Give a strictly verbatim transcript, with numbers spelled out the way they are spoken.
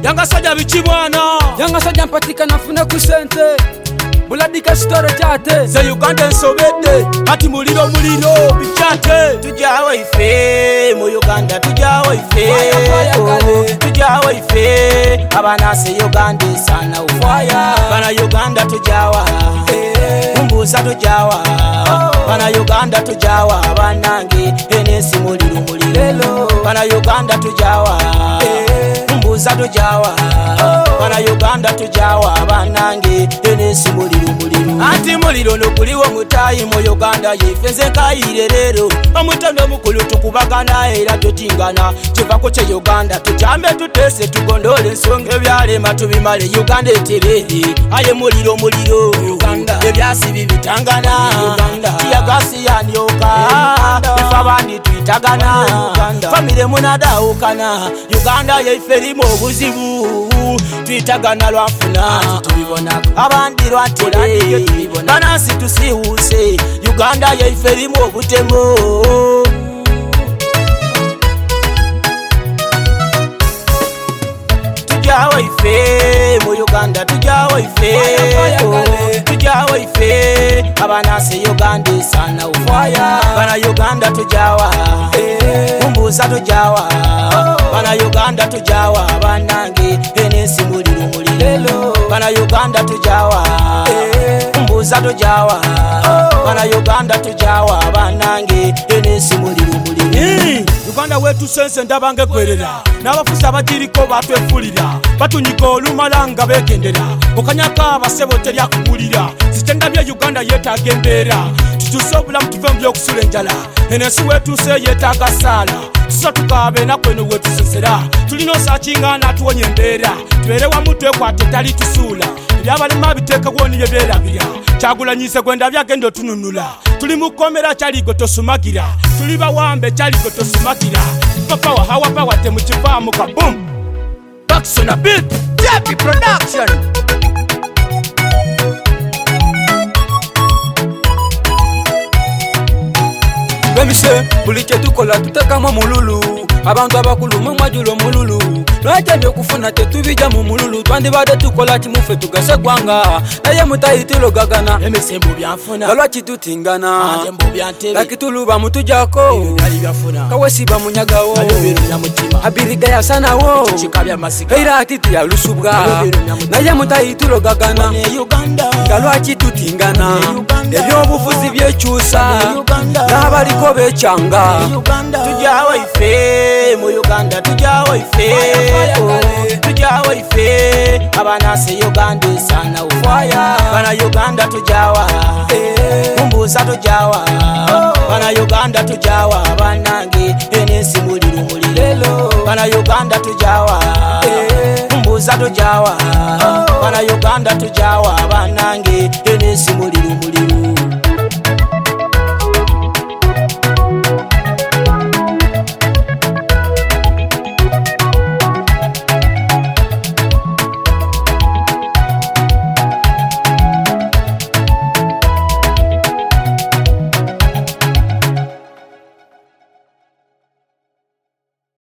Yanga soja bichibwana Yanga soja mpatika nafune kusente Buladika store chate Ze Uganda nsobede Ati muliro muliro bichate Tujawa ife mu Uganda tujawa ife Tujawa ife abanase Uganda sana ufaya Bana Uganda tujawa Umbuza tujawa Bana Uganda tujawa banange enesi muliro muliro Bana Uganda tujawa Umbuza tujawa Bana Uganda tujawa banange enesi muliro muliro Ati muliro nokuliwo mutayi mu Uganda yefeze kayirerero Omutando mukulu tukubagana era tutingana Kivako kye Uganda tujambe tutese tugondole ensonga ebyalema tubimale Uganda eterere aye muliro muliro Uganda ebyasi bibitangana Uganda tiyagasi yanyoka ifa abandi twitagana Uganda famire munadaukana Uganda yeiferimu obuzibu twitagana lwafuna tubibona abandi lwatere banasi tusiwuse Uganda yeiferimu obutemo Tujawa ife mu Uganda tujawa ife Tujawa ife abanase Uganda sana ufaya Bana Uganda tujawa Umbuza tujawa Bana Uganda tujawa banange enesi muliro muliro Bana Uganda tujawa Umbuza tujawa Bana Uganda tujawa banange enesi muliro muliro Uganda wetu sense ndabange kwerera N'abafusa bagiriko batwefulira Batunyiga olumalanga begendera Okanyaka abasebo terya kugulira Zitenda bya Uganda yetaaga embeera Tutuuse obulamu tuve mu by'okusula enjala Enesi wetuuse yetaaga ssaala Tusa tukabe nakweno wetusesera Tulina osaakinga n'atuwonya embeera Tubeere wamu twekwate tali tusuula Ebyabalema biteekebwo niye beerabira Kyagulanyiise gwenda byagenda otununula Tuli mu kkomera kyaligo tosumagira Tuli bawambe kyaligo tosumagira Papa wa hawa pawa temukivaamu kaboom Backs on a beat Debbie Production Bemise buliche tukola tutekamu mululu Abantu abakulu mwajulo mululu Lwaje byokufuna tetubija mu mululu Twandibade tukola kimufe tugase gwanga Naye mutayitilo gagana Emisembu byanfuna Galwa kitutingana Ajembu byantebe Lakituluba mutujako Kali byafuna Kawesiba munyagawo Alubiro nyamutima Abiriga ya sana wo Chikabya masika Heira atiti ya lusubwa Naye mutayitilo gagana Uganda Galwa kitutingana Ebyobufuzi byekyusa N'abaliko bekyanga Tujawa ife mu Uganda tujawa ife Tujawa ife abanase Uganda sana ufaya Bana Uganda tujawa Umbuza tujawa Bana Uganda tujawa banange enesi muliro muliro Bana Uganda tujawa Umbuza tujawa Bana Uganda tujawa banange